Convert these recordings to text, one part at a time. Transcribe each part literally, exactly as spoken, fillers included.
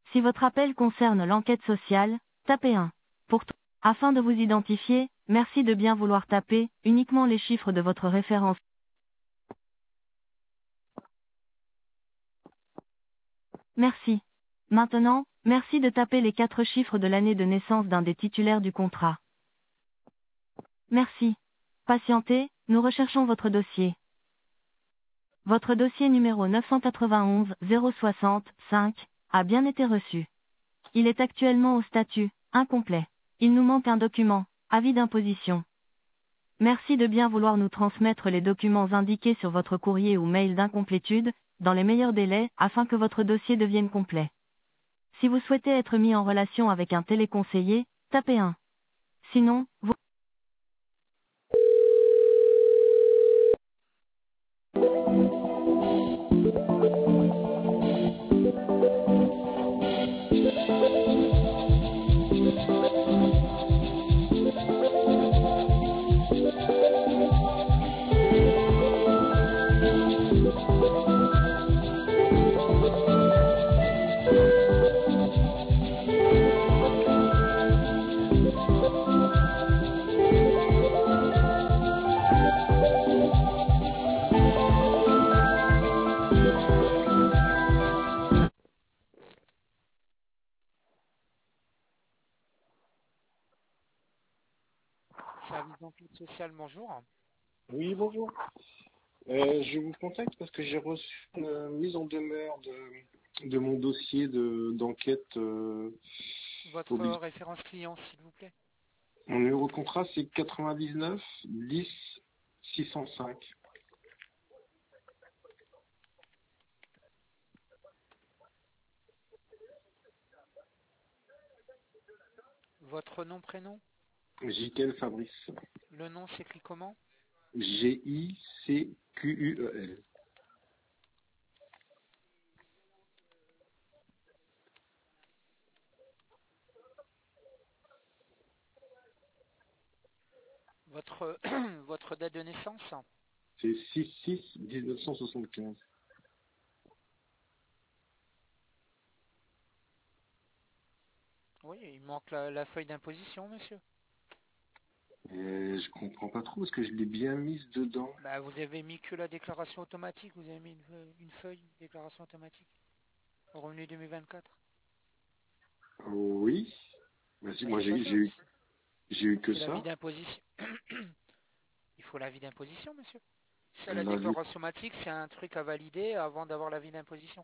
Si votre appel concerne l'enquête sociale, tapez un. Pour tout. Afin de vous identifier, merci de bien vouloir taper uniquement les chiffres de votre référence. Merci. Maintenant, merci de taper les quatre chiffres de l'année de naissance d'un des titulaires du contrat. Merci. Patientez, nous recherchons votre dossier. Votre dossier numéro neuf cent quatre-vingt-onze zéro soixante-cinq a bien été reçu. Il est actuellement au statut incomplet. Il nous manque un document, avis d'imposition. Merci de bien vouloir nous transmettre les documents indiqués sur votre courrier ou mail d'incomplétude, dans les meilleurs délais, afin que votre dossier devienne complet. Si vous souhaitez être mis en relation avec un téléconseiller, tapez un. Sinon, vous... Service d'enquête sociale, bonjour. Oui, bonjour. Euh, je vous contacte parce que j'ai reçu une mise en demeure de, de mon dossier de- d'enquête. Euh, Votre obli- référence client, s'il vous plaît. mon numéro de contrat, c'est quatre-vingt-dix-neuf dix six cent cinq. Votre nom, prénom. Jikel Fabrice. Le nom s'écrit comment? G I C Q U E L. Votre, votre date de naissance? C'est six six mille neuf cent soixante-quinze. Oui, il manque la, la feuille d'imposition, monsieur. Et je comprends pas trop parce que je l'ai bien mise dedans. Bah, vous avez mis que la déclaration automatique, vous avez mis une, feuille- une feuille déclaration automatique. Au revenu deux mille vingt-quatre. Oui. Vas-y, Bah, moi c'est pas j'ai ça. j'ai eu, j'ai eu que C'est l'avis ça. d'imposition. Il faut l'avis d'imposition, monsieur. C'est la L'avis. déclaration automatique, c'est un truc à valider avant d'avoir l'avis d'imposition.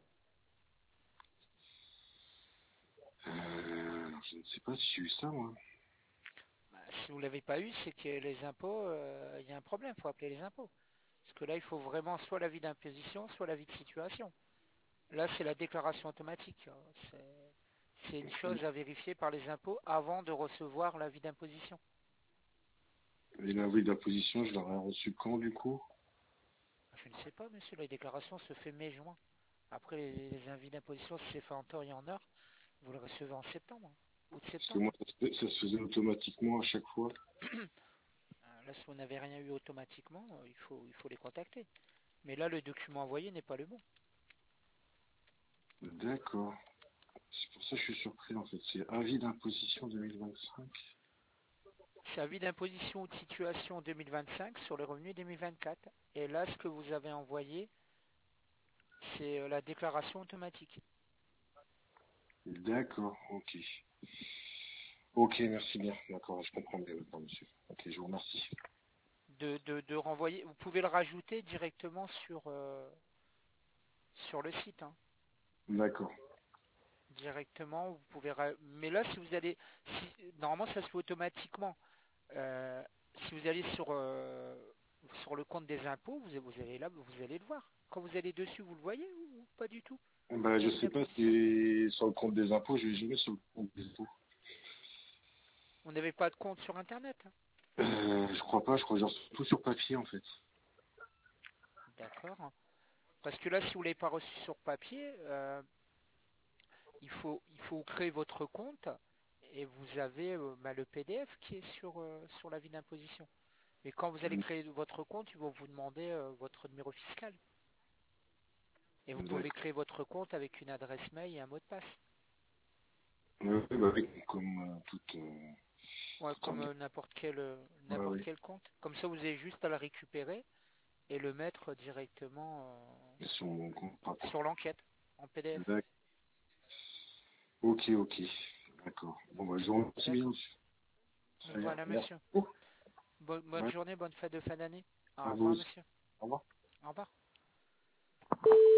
Euh, je ne sais pas si j'ai eu ça, moi. Bah, si vous ne l'avez pas eu, c'est que les impôts, euh, il y a un problème, il faut appeler les impôts. Parce que là, il faut vraiment soit l'avis d'imposition, soit l'avis de situation. Là, c'est la déclaration automatique. C'est c'est une chose à vérifier par les impôts avant de recevoir l'avis d'imposition. Et l'avis d'imposition, je l'aurais reçu quand, du coup? Je ne sais pas, monsieur, la déclaration se fait mai-juin. Après, les, les avis d'imposition, si c'est fait en temps et en heure, vous le recevez en septembre, août Parce que moi, septembre. ça se, ça se faisait automatiquement à chaque fois. Là, si vous n'avez rien eu automatiquement, il faut, il faut les contacter. Mais là, le document envoyé n'est pas le bon. D'accord. C'est pour ça que je suis surpris, en fait. C'est avis d'imposition deux mille vingt-cinq. C'est avis d'imposition ou de situation deux mille vingt-cinq sur les revenus deux mille vingt-quatre. Et là, ce que vous avez envoyé, c'est euh, la déclaration automatique. D'accord, ok. Ok, merci bien. D'accord, je comprends bien maintenant, monsieur. Ok, je vous remercie. De, de, de renvoyer, vous pouvez le rajouter directement sur, euh, sur le site. Hein. D'accord. Directement, vous pouvez. Mais là, si vous allez, si, normalement, ça se fait automatiquement. Euh, si vous allez sur euh, sur le compte des impôts, vous, vous allez là, vous allez le voir. Quand vous allez dessus, vous le voyez ou pas du tout? Ben, je Avis sais pas d'imposition. si sur le compte des impôts, je vais jamais sur le compte des impôts. Vous n'avez pas de compte sur Internet. Hein. Euh, je crois pas, je crois genre tout sur papier, en fait. D'accord. Parce que là, si vous ne l'avez pas reçu sur papier, euh, il faut il faut créer votre compte et vous avez euh, bah, le P D F qui est sur euh, sur l'avis d'imposition. Mais quand vous allez créer votre compte, ils vont vous demander euh, votre numéro fiscal. Et vous pouvez D'accord. créer votre compte avec une adresse mail et un mot de passe. Oui, bah oui, comme euh, toute... euh, Ouais, toute comme orga- euh, n'importe quel, euh, Ouais, n'importe ouais. quel compte. Comme ça, vous avez juste à le récupérer et le mettre directement Et sur mon compte euh, rapport. sur l'enquête en P D F. D'accord. Ok, ok. D'accord. Bon, bah, je vous remercie bien, D'accord. monsieur. Très bien. Voilà, Merci monsieur. beaucoup. Bonne, bonne Ouais. journée, bonne fête de fin d'année. Au À vous revoir, aussi. monsieur. Au revoir. Au revoir.